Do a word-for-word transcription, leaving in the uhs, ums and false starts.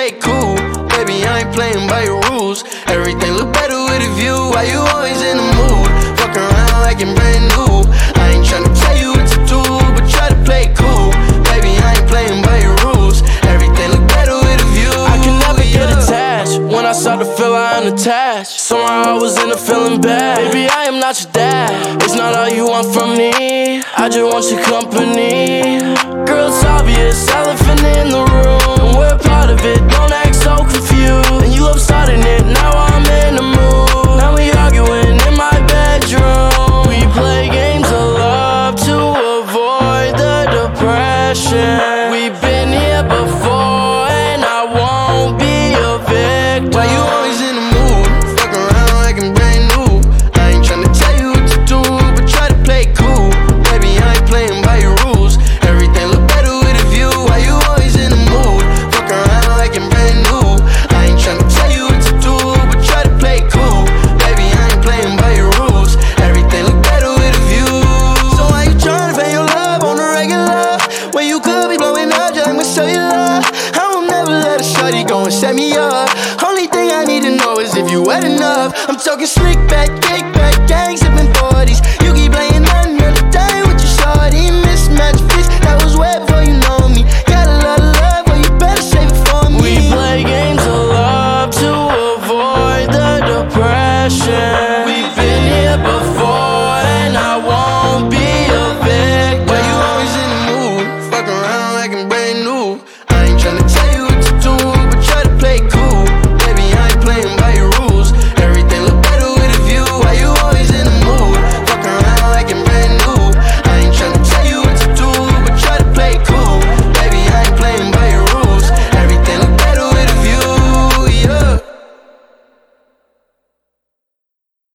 play cool. Baby, I ain't playing by your rules. Everything look better with a view. Why you always in the mood? Fuck around like I'm brand new. I ain't tryna tell you what to do, but try to play cool. Baby, I ain't playing by your rules. Everything look better with a view. I can never get attached. When I start to feel I unattached, somehow I was in a feeling bad. Baby, I am not your dad. It's not all you want from me. I just want your company. Girl, it's obvious, elephant in the room, and we're part of it. Don't act so confused. And you love starting it, now I'm in the mood. Now we arguing in my bedroom. We play games of love to avoid the depression. We've been here before, and I won't be a victim. Why you always in the mood? Fuck around like I'm brand new. I ain't tryna tell you what to do, but try to play cool. Baby, I ain't playing by your rules. Everything look better with a view. Why you always in the mood? Fuck around like I'm brand new. I ain't tryna tell you what to do, but try to play cool. Baby, I ain't playing by your rules. Everything look better with a view. So why you tryna pay your love on the regular when you could be blowing up just with cellular? I will never let a shawty go and set me up. Only thing I need to know is if you wet enough. I'm talking slick back, kick back, gangs.